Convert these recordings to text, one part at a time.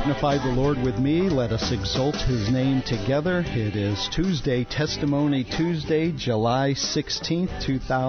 Magnify the Lord with me. Let us exalt His name together. It is Tuesday, Testimony Tuesday, July 16th,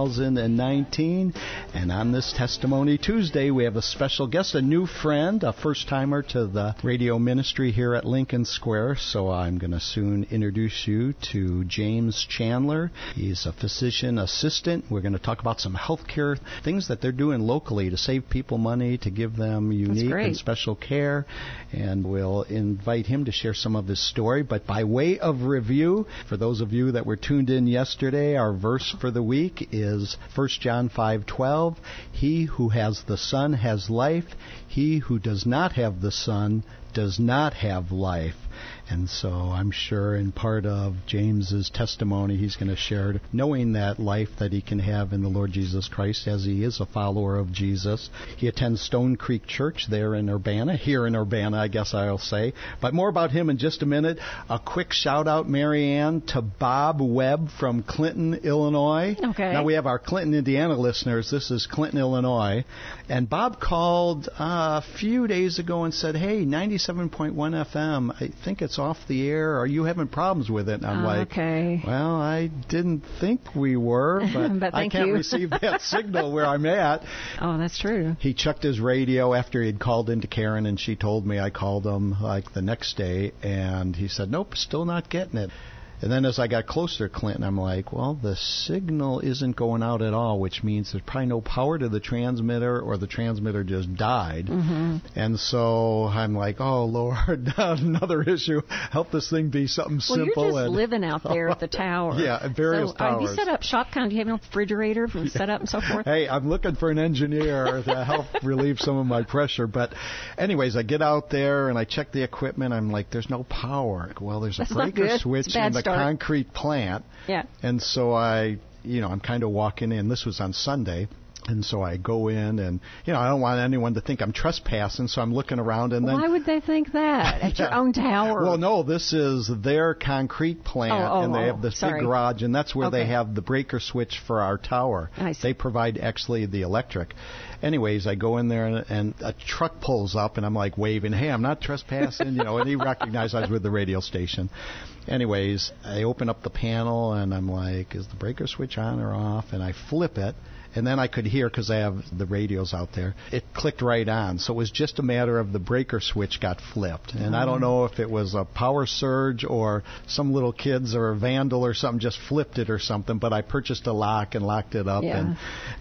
2019. And on this Testimony Tuesday, we have a special guest, a new friend, a first-timer to the radio ministry here at Lincoln Square. So I'm going to soon introduce you to James Chandler. He's a physician assistant. We're going to talk about some healthcare things that they're doing locally to save people money, to give them unique and special care. And we'll invite him to share some of his story. But by way of review, for those of you that were tuned in yesterday, our verse for the week is 1 John 5:12. He who has the Son has life. He who does not have the Son does not have life. And so I'm sure in part of James's testimony, he's going to share knowing that life that he can have in the Lord Jesus Christ as he is a follower of Jesus. He attends Stone Creek Church there in Urbana, here in Urbana, I guess I'll say. But more about him in just a minute. A quick shout out, Marianne, to Bob Webb from Clinton, Illinois. Okay. Now we have our Clinton, Indiana listeners. This is Clinton, Illinois. And Bob called a few days ago and said, hey, 97.1 FM, I think it's off the air. Are you having problems with it? And I'm like, okay. Well, I didn't think we were, but I can't receive that signal where I'm at. Oh, that's true. He checked his radio after he'd called into Karen, and she told me. I called him like the next day, and he said, nope, still not getting it. And then as I got closer to Clinton, I'm like, well, the signal isn't going out at all, which means there's probably no power to the transmitter, or the transmitter just died. Mm-hmm. And so I'm like, oh, Lord, another issue. Help this thing be something simple. Well, you're just living out there at the tower. Yeah, at various towers. Have you set up shop count? Do you have a refrigerator for set up and so forth? Hey, I'm looking for an engineer to help relieve some of my pressure. But anyways, I get out there and I check the equipment. I'm like, there's no power. Well, there's a breaker switch in the concrete plant. Yeah. And so I'm kind of walking in. This was on Sunday. And so I go in, and, I don't want anyone to think I'm trespassing, so I'm looking around. And then why would they think that at your own tower? Well, no, this is their concrete plant, and they have this big garage, and that's where they have the breaker switch for our tower. I see. They provide actually the electric. Anyways, I go in there, and a truck pulls up, and I'm like waving, hey, I'm not trespassing, and he recognized I was with the radio station. Anyways, I open up the panel, and I'm like, is the breaker switch on or off? And I flip it. And then I could hear, because I have the radios out there, it clicked right on. So it was just a matter of the breaker switch got flipped. And I don't know if it was a power surge or some little kids or a vandal or something just flipped it or something. But I purchased a lock and locked it up. Yeah. And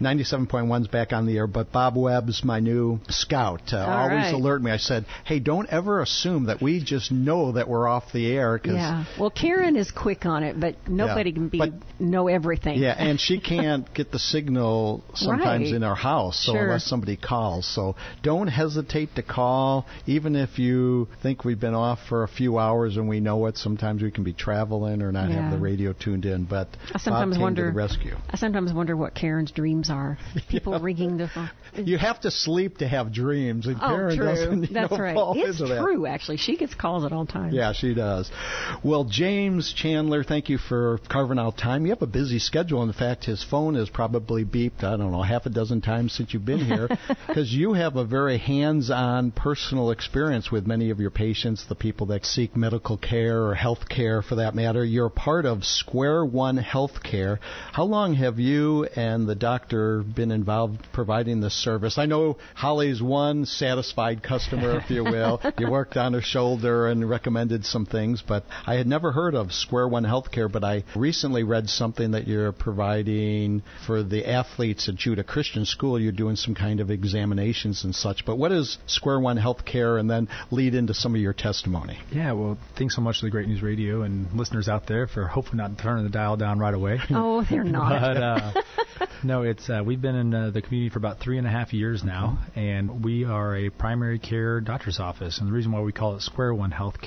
97.1's back on the air. But Bob Webb's my new scout. Always alert me. I said, hey, don't ever assume that we just know that we're off the air. Yeah. Well, Karen is quick on it, but nobody can know everything. Yeah, and she can't get the signal sometimes in our house, so unless somebody calls. So don't hesitate to call, even if you think we've been off for a few hours and we know it. Sometimes we can be traveling or not have the radio tuned in, but Bob came to the rescue. I sometimes wonder what Karen's dreams are. People ringing the phone. You have to sleep to have dreams, and Karen true. doesn't That's right. fall It's into true, that. actually. She gets calls at all times. Yeah, she does. Well, James Chandler, thank you for carving out time. You have a busy schedule. In fact, his phone is probably beeped, I don't know, half a dozen times since you've been here, because you have a very hands-on personal experience with many of your patients, the people that seek medical care or health care for that matter. You're part of Square One Healthcare. How long have you and the doctor been involved providing this service? I know Holly's one satisfied customer, if you will. You worked on her shoulder and recommended some things, but I had never heard of Square One Healthcare, but I recently read something that you're providing for the athletes at Judah Christian School. You're doing some kind of examinations and such. But what is Square One Healthcare, and then lead into some of your testimony? Yeah, well, thanks so much to the Great News Radio and listeners out there for hopefully not turning the dial down right away. Oh, they're not. But, no, it's we've been in the community for about 3.5 years now, and we are a primary care doctor's office. And the reason why we call it Square One Healthcare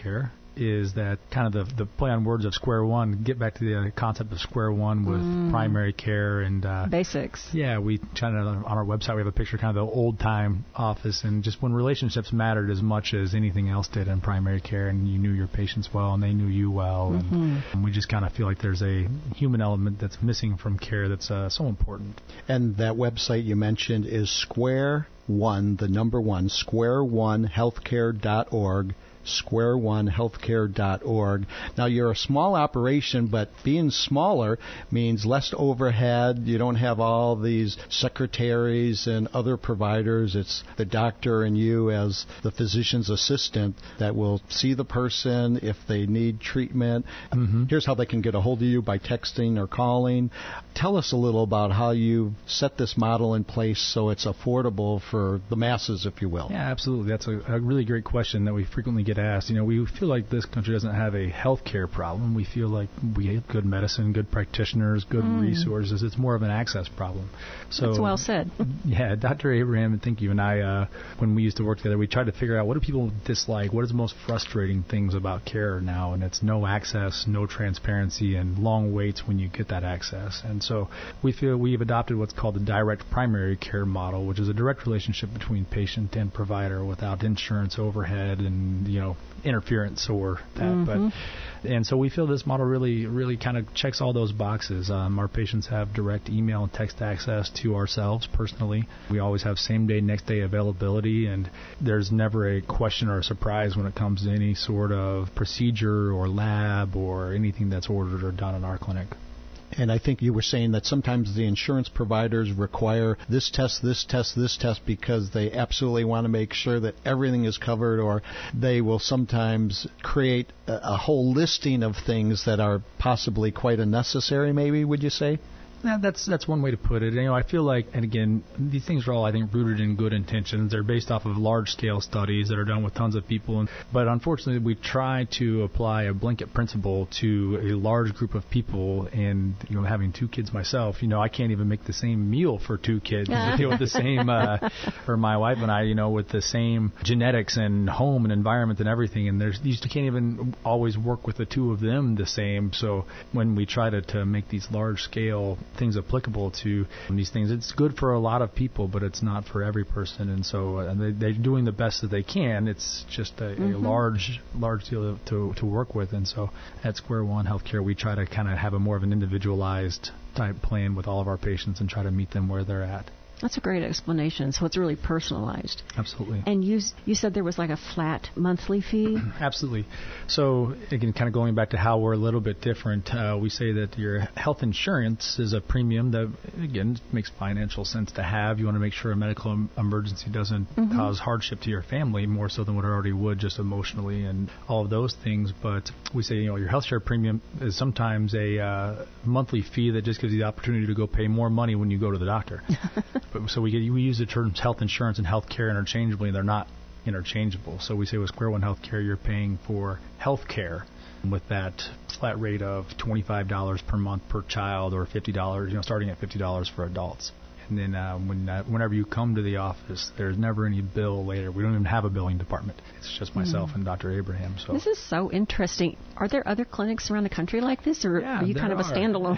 is that kind of the play on words of square one, get back to the concept of square one with primary care and basics. Yeah, we try to, on our website, we have a picture kind of the old-time office, and just when relationships mattered as much as anything else did in primary care, and you knew your patients well and they knew you well, and we just kind of feel like there's a human element that's missing from care that's so important. And that website you mentioned is Square One, the number one, squareonehealthcare.org. squareonehealthcare.org. Now, you're a small operation, but being smaller means less overhead. You don't have all these secretaries and other providers. It's the doctor and you as the physician's assistant that will see the person if they need treatment. Here's how they can get a hold of you, by texting or calling. Tell us a little about how you set this model in place so it's affordable for the masses, if you will. Yeah, absolutely. That's a really great question that we frequently get asked. We feel like this country doesn't have a healthcare problem. We feel like we have good medicine, good practitioners, good resources. It's more of an access problem. So that's well said. Yeah, Dr. Abraham, and thank you, and I, when we used to work together, we tried to figure out what do people dislike, what is the most frustrating things about care now, and it's no access, no transparency, and long waits when you get that access. And so we feel we've adopted what's called the direct primary care model, which is a direct relationship between patient and provider without insurance overhead and interference or that. And so we feel this model really kind of checks all those boxes. Our patients have direct email and text access to ourselves personally. We always have same day, next day availability, and there's never a question or a surprise when it comes to any sort of procedure or lab or anything that's ordered or done in our clinic. And I think you were saying that sometimes the insurance providers require this test, this test, this test because they absolutely want to make sure that everything is covered, or they will sometimes create a whole listing of things that are possibly quite unnecessary, maybe, would you say? Yeah, that's one way to put it. I feel like, and again, these things are all, I think, rooted in good intentions. They're based off of large-scale studies that are done with tons of people. But unfortunately, we try to apply a blanket principle to a large group of people. And, having two kids myself, I can't even make the same meal for two kids. With the same, or my wife and I, with the same genetics and home and environment and everything. And you can't even always work with the two of them the same. So when we try to make these large-scale things applicable to these things, it's good for a lot of people, but it's not for every person. And so they're doing the best that they can. It's just a large deal to work with. And so at Square One Healthcare, we try to kind of have a more of an individualized type plan with all of our patients and try to meet them where they're at. That's a great explanation. So it's really personalized. Absolutely. And you said there was like a flat monthly fee? Absolutely. So, again, kind of going back to how we're a little bit different, we say that your health insurance is a premium that, again, makes financial sense to have. You want to make sure a medical emergency doesn't cause hardship to your family more so than what it already would, just emotionally and all of those things. But we say, your health share premium is sometimes a monthly fee that just gives you the opportunity to go pay more money when you go to the doctor. So we use the terms health insurance and health care interchangeably, and they're not interchangeable. So we say with Square One Healthcare, you're paying for health care with that flat rate of $25 per month per child, or $50, starting at $50 for adults. And then whenever you come to the office, there's never any bill later. We don't even have a billing department. It's just myself and Dr. Abraham. So this is so interesting. Are there other clinics around the country like this, or are you kind of a standalone?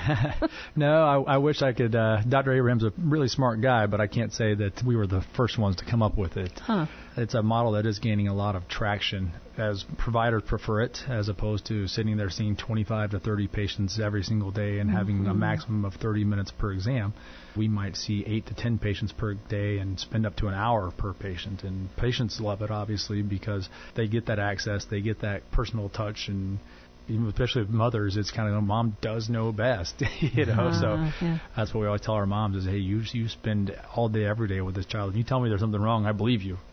No, I wish I could. Dr. Abraham's a really smart guy, but I can't say that we were the first ones to come up with it. It's a model that is gaining a lot of traction as providers prefer it, as opposed to sitting there seeing 25 to 30 patients every single day and having a maximum of 30 minutes per exam. We might see 8 to 10 patients per day and spend up to an hour per patient. And patients love it, obviously, because they get that access, they get that personal touch, and even especially with mothers, it's kind of, mom does know best, So that's what we always tell our moms is, hey, you spend all day, every day with this child. If you tell me there's something wrong, I believe you,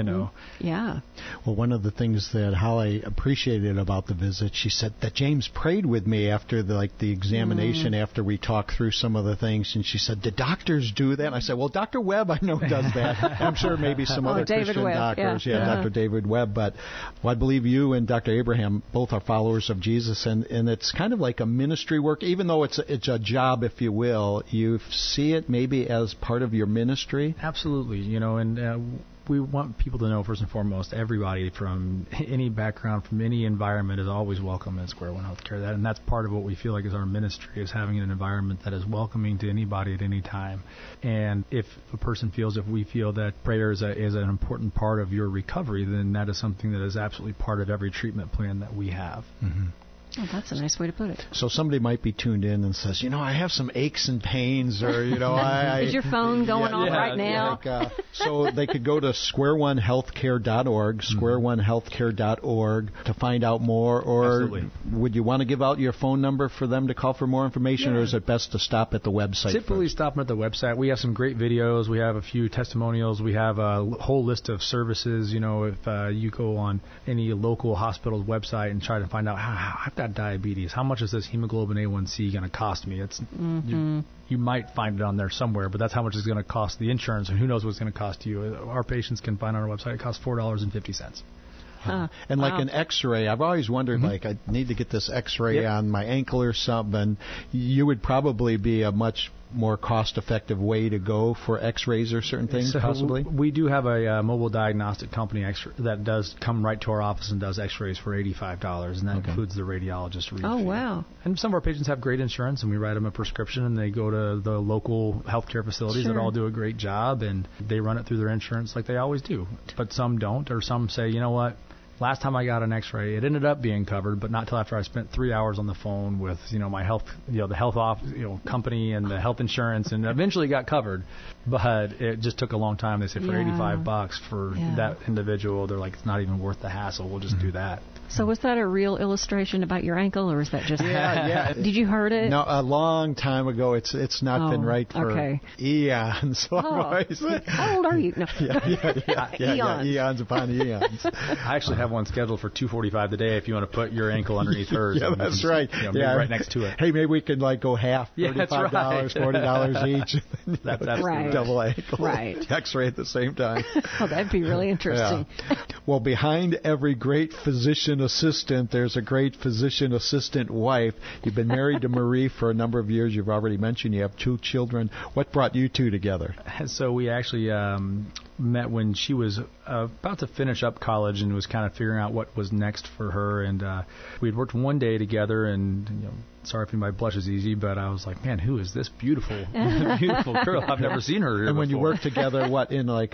Yeah. Well, one of the things that Holly appreciated about the visit, she said that James prayed with me after the examination, after we talked through some of the things, and she said, "Do doctors do that?" And I said, "Well, Dr. Webb, I know does that. I'm sure maybe some other Christian doctors, Dr. David Webb, but I believe you and Dr. Abraham both are followers of Jesus, and it's kind of like a ministry work, even though it's a job, if you will. You see it maybe as part of your ministry. Absolutely, and we want people to know, first and foremost, everybody from any background, from any environment is always welcome at Square One Healthcare. And that's part of what we feel like is our ministry, is having an environment that is welcoming to anybody at any time. And if a person feels, if we feel that prayer is an important part of your recovery, then that is something that is absolutely part of every treatment plan that we have. Mm-hmm. Oh, that's a nice way to put it. So somebody might be tuned in and says, I have some aches and pains, or, is your phone going off right now? So they could go to squareonehealthcare.org, squareonehealthcare.org to find out more, or Absolutely. Would you want to give out your phone number for them to call for more information, or is it best to stop at the website? Typically first? Stop at the website. We have some great videos. We have a few testimonials. We have a whole list of services. If you go on any local hospital's website and try to find out how I've got diabetes, how much is this hemoglobin A1C going to cost me? It's you might find it on there somewhere, but that's how much it's going to cost the insurance, and who knows what it's going to cost you. Our patients can find on our website it costs $4.50. And like an X-ray, I've always wondered, like, I need to get this X-ray on my ankle or something. You would probably be a much more cost-effective way to go for X-rays or certain things, possibly? We do have a mobile diagnostic company that does come right to our office and does X-rays for $85, and that includes the radiologist. Oh, wow. And some of our patients have great insurance, and we write them a prescription, and they go to the local healthcare facilities that all do a great job, and they run it through their insurance like they always do. But some don't, or some say, you know what? Last time I got an X-ray, it ended up being covered, but not till after I spent 3 hours on the phone with, my health, the health company and the health insurance, and eventually got covered. But it just took a long time. They said for $85 for that individual, they're like, it's not even worth the hassle. We'll just do that. So was that a real illustration about your ankle, or is that just... Yeah. Did you heard it? No, a long time ago. It's not been right for eons. So how old are you? No. Eons upon eons. I actually have one scheduled for $2:45 today if you want to put your ankle underneath hers. Yeah, that's right. Maybe right next to it. Hey, maybe we could go half, $35, $40 each. That's right. Double ankle. Right. X-ray at the same time. Oh, that'd be really interesting. Yeah. Well, behind every great physician assistant, there's a great physician assistant wife. You've been married to Marie for a number of years. You've already mentioned you have 2 children. What brought you two together? So we actually met when she was about to finish up college and was kind of figuring out what was next for her. And we had worked one day together, and sorry if anybody blushes easy, but I was like, man, who is this beautiful girl? I've never seen her. And when you worked together, what, in a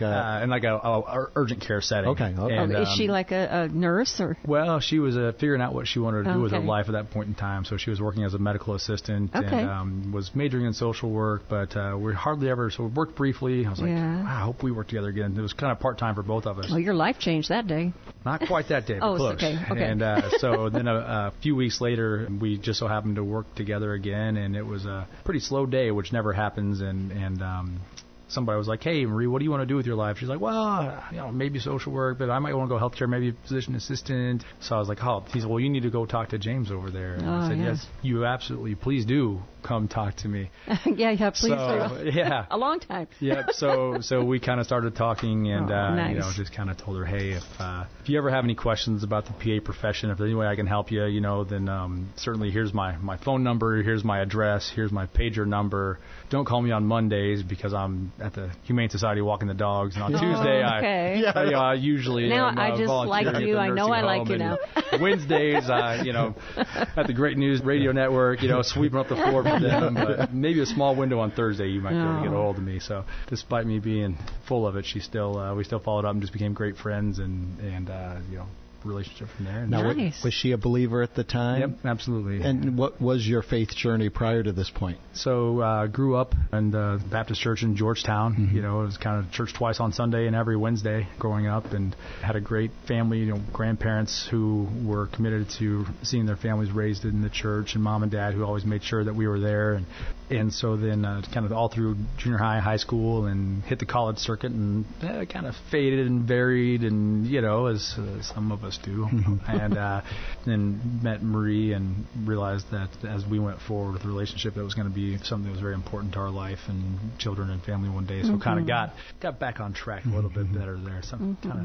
urgent care setting? Okay. And, is she like a nurse or? Well, she was figuring out what she wanted to do with her life at that point in time. So she was working as a medical assistant and was majoring in social work, but we hardly ever. So we worked briefly. I was like, wow, I hope we work together again. It was kind of part time for both of us. Well, your life changed that day. Not quite that day, but close. Okay. And so then a few weeks later, we just so happened to work together again, and it was a pretty slow day, which never happens. And somebody was like, hey, Marie, what do you want to do with your life? She's like, well, maybe social work, but I might want to go healthcare, maybe physician assistant. So I was like, he said, well, you need to go talk to James over there. And I said, yes, you absolutely, please do come talk to me. Please do. Yeah. A long time. Yep. So we kind of started talking, and nice. just kind of told her, hey, if you ever have any questions about the PA profession, if there's any way I can help you, then certainly here's my phone number, here's my address, here's my pager number. Don't call me on Mondays because I'm at the Humane Society walking the dogs, and on Tuesday I usually now I just like you. I know I like you now. Wednesdays, at the Great News Radio Network, sweeping up the floor for them. But maybe a small window on Thursday, you might be able to get a hold of me. So despite me being full of it, we still followed up and just became great friends, and relationship from there. Now, nice. Was she a believer at the time? Yep, absolutely. And what was your faith journey prior to this point? So grew up in the Baptist church in Georgetown. Mm-hmm. It was kind of church twice on Sunday and every Wednesday growing up, and had a great family, grandparents who were committed to seeing their families raised in the church, and mom and dad who always made sure that we were there. And so then kind of all through junior high school, and hit the college circuit, and kind of faded and varied, and as some of us do. Mm-hmm. And then met Marie and realized that as we went forward with the relationship, that was going to be something that was very important to our life and children and family one day. So kind of got back on track a little bit better there. So kind of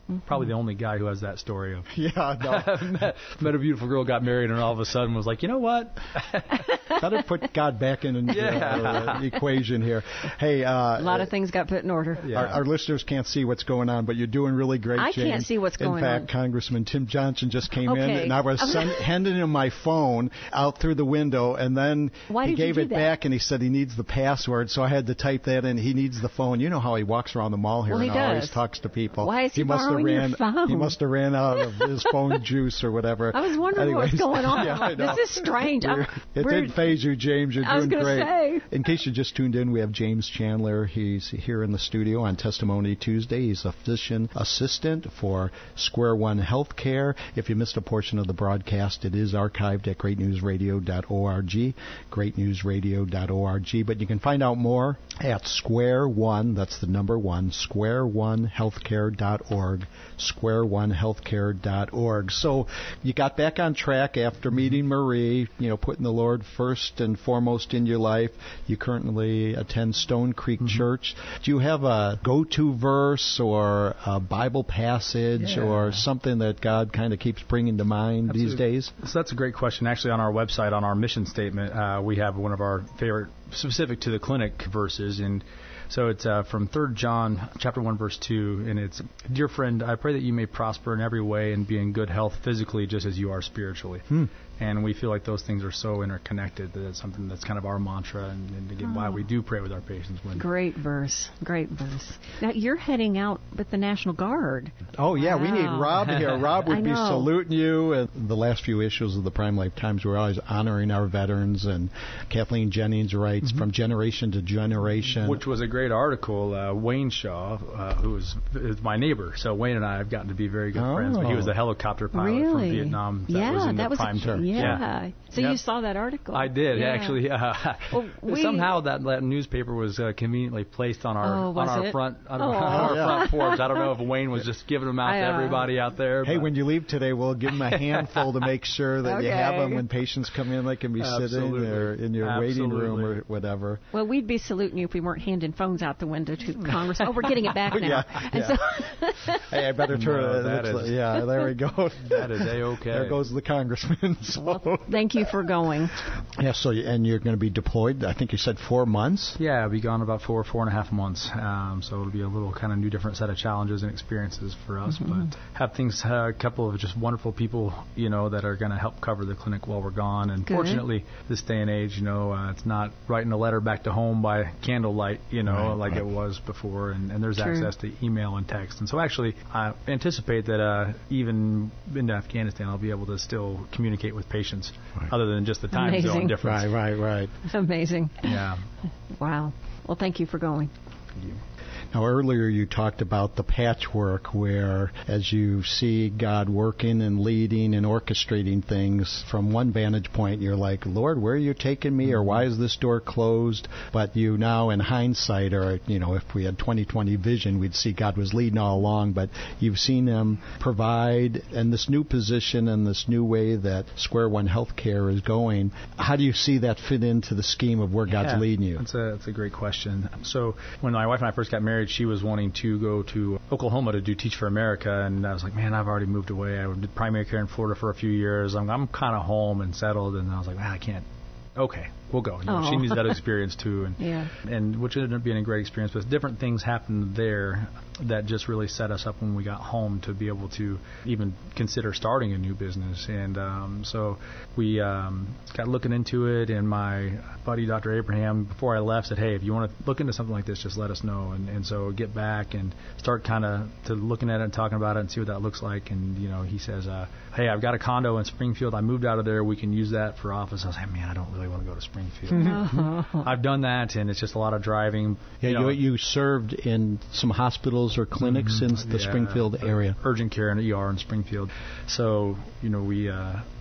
probably the only guy who has that story of no. met a beautiful girl, got married, and all of a sudden was like, you know what? Better put God back in the equation here. Hey, a lot of things got put in order. Our listeners can't see what's going on, but you're doing really great, I James. can't see what's going on. In fact, Congressman Tim Johnson just came in, and I was handing him my phone out through the window, and then he gave it back, and he said he needs the password, so I had to type that in. He needs the phone. You know how he walks around the mall here and always talks to people. Why is he borrowing your phone? He must have ran out of his phone juice or whatever. I was wondering what's going on. This is strange. It didn't phase you, James. You're doing great. Say. In case you just tuned in, we have James Chandler. He's here in the studio on Testimony Tuesday. He's a physician assistant for Square One Healthcare. If you missed a portion of the broadcast, it is archived at greatnewsradio.org, greatnewsradio.org. But you can find out more at Square One, that's the number one, squareonehealthcare.org, squareonehealthcare.org. So you got back on track after meeting Marie, putting the Lord first and foremost in your life. You currently attend Stone Creek Church. Do you have a go-to verse or a Bible passage or something that God kind of keeps bringing to mind these days? So that's a great question. Actually, on our website, on our mission statement, we have one of our favorite, specific to the clinic verses, and so it's from 3 John chapter 1, verse 2, and it's, "Dear friend, I pray that you may prosper in every way and be in good health physically just as you are spiritually." And we feel like those things are so interconnected that it's something that's kind of our mantra, and again, why we do pray with our patients. Great verse. Now, you're heading out with the National Guard. Oh, yeah, we need Rob here. Rob would be saluting you. And the last few issues of the Prime Life Times, we're always honoring our veterans, and Kathleen Jennings writes, from generation to generation. Which was a great article. Wayne Shaw, who is my neighbor, so Wayne and I have gotten to be very good friends, but he was a helicopter pilot from Vietnam that was in the prime time. Yeah. So you saw that article? I did, actually. Somehow that newspaper was conveniently placed on our front porch. I don't know if Wayne was just giving them out to everybody out there. Hey, when you leave today, we'll give them a handful to make sure that you have them when patients come in. They can be sitting or in your waiting room or whatever. Well, we'd be saluting you if we weren't handing phones out the window to Congress. Oh, we're getting it back now. Hey, I better turn it. Yeah, there we go. That is A-okay. There goes the congressman. Well, thank you for going. Yeah, and you're going to be deployed, I think you said 4 months? Yeah, I'll be gone about 4.5 months. So it'll be a little kind of new, different set of challenges and experiences for us. But have a couple of just wonderful people, that are going to help cover the clinic while we're gone. And fortunately, this day and age, it's not writing a letter back to home by candlelight, like it was before. And there's access to email and text. And so actually, I anticipate that even in Afghanistan, I'll be able to still communicate with patients other than just the time zone difference. Right. Amazing. Yeah. Wow. Well, thank you for going. Thank you. Now, earlier you talked about the patchwork where as you see God working and leading and orchestrating things from one vantage point, you're like, Lord, where are you taking me? Or why is this door closed? But you now, in hindsight, or, if we had 20/20 vision, we'd see God was leading all along. But you've seen Him provide in this new position and this new way that Square One Healthcare is going. How do you see that fit into the scheme of where God's leading you? That's a great question. So when my wife and I first got married, she was wanting to go to Oklahoma to do Teach for America, and I was like, man, I've already moved away. I did primary care in Florida for a few years. I'm kind of home and settled, and I was like, I can't. Okay, we'll go. She needs that experience too, and which ended up being a great experience. But different things happened there that just really set us up when we got home to be able to even consider starting a new business. And so we got looking into it, and my buddy, Dr. Abraham, before I left, said, hey, if you want to look into something like this, just let us know. And so get back and start kind of to looking at it and talking about it and see what that looks like. And, he says, hey, I've got a condo in Springfield. I moved out of there. We can use that for office. I was like, man, I don't really want to go to Springfield. I've done that, and it's just a lot of driving. Yeah, you served in some hospitals or clinics in the Springfield area. Urgent care and ER in Springfield. So, we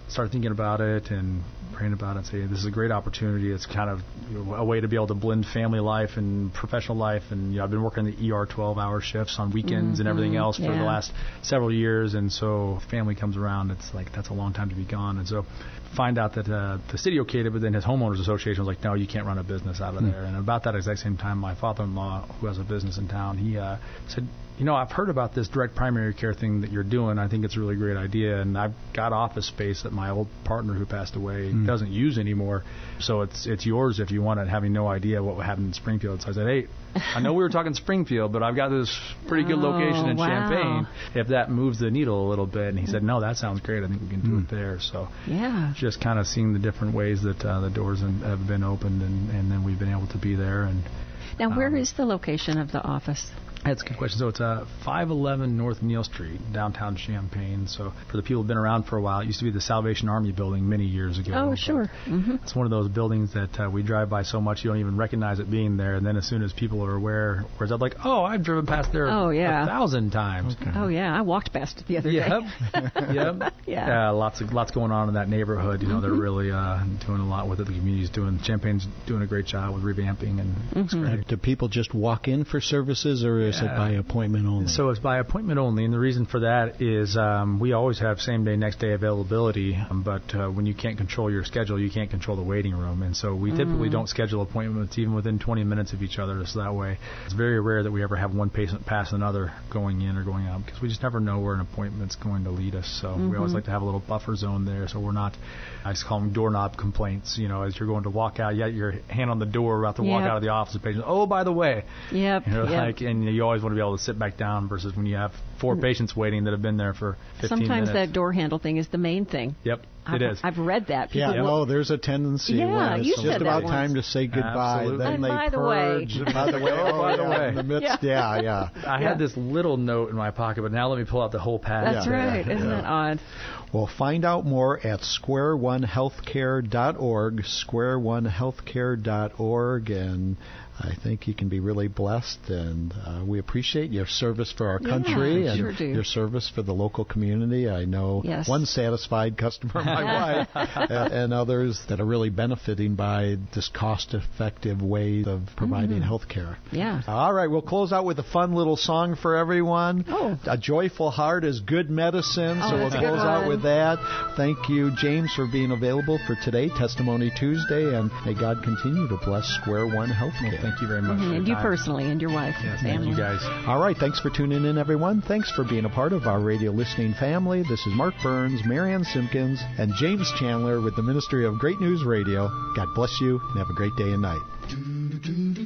started thinking about it and praying about it and saying, this is a great opportunity. It's kind of a way to be able to blend family life and professional life. And I've been working the ER 12-hour shifts on weekends and everything else for the last several years. And so family comes around, it's like that's a long time to be gone. And so find out that the city okayed it, but then his homeowners association was like, no, you can't run a business out of there. And about that exact same time, my father-in-law, who has a business in town, he said, I've heard about this direct primary care thing that you're doing. I think it's a really great idea. And I've got office space that my old partner who passed away doesn't use anymore. So it's yours if you want it, having no idea what happened in Springfield. So I said, hey, I know we were talking Springfield, but I've got this pretty good location in Champaign. If that moves the needle a little bit. And he said, no, that sounds great. I think we can do it there. So just kind of seeing the different ways that the doors have been opened, and then we've been able to be there. And now, where is the location of the office? That's a good question. So it's 511 North Neal Street, downtown Champaign. So for the people who've been around for a while, it used to be the Salvation Army building many years ago. Oh, sure. It's one of those buildings that we drive by so much you don't even recognize it being there. And then as soon as people are aware, whereas I'm like, oh, I've driven past there 1,000 times. Okay. Oh, yeah. I walked past it the other day. Yep. Yeah. Lots going on in that neighborhood. They're really doing a lot with it. The community's Champagne's doing a great job with revamping, and it's great. Do people just walk in for services, or is it by appointment only? So it's by appointment only, and the reason for that is we always have same-day, next-day availability, but when you can't control your schedule, you can't control the waiting room, and so we typically don't schedule appointments even within 20 minutes of each other, so that way it's very rare that we ever have one patient pass another going in or going out, because we just never know where an appointment's going to lead us, so we always like to have a little buffer zone there, so we're not, I just call them doorknob complaints, as you're going to walk out, you got your hand on the door about to walk out of the office, the patient, oh, by the way. And you always want to be able to sit back down versus when you have 4 patients waiting that have been there for 15 minutes. Sometimes that door handle thing is the main thing. Yep, it is. I've read that. There's a tendency when it's just about time to say goodbye. Absolutely. Then and they by the purge. way. By the way. In the midst, I had this little note in my pocket, but now let me pull out the whole pad. That's right. Isn't that odd? Well, find out more at squareonehealthcare.org, squareonehealthcare.org, and I think you can be really blessed, and we appreciate your service for our country and your service for the local community. I know one satisfied customer, my wife, and others that are really benefiting by this cost-effective way of providing health care. Yeah. All right, we'll close out with a fun little song for everyone. Oh. A joyful heart is good medicine, so we'll close out with that. Thank you, James, for being available for today, Testimony Tuesday, and may God continue to bless Square One Healthcare. Thank you very much. And you personally, and your wife. Yes, thank you guys. All right, thanks for tuning in, everyone. Thanks for being a part of our radio listening family. This is Mark Burns, Marianne Simpkins, and James Chandler with the Ministry of Great News Radio. God bless you, and have a great day and night.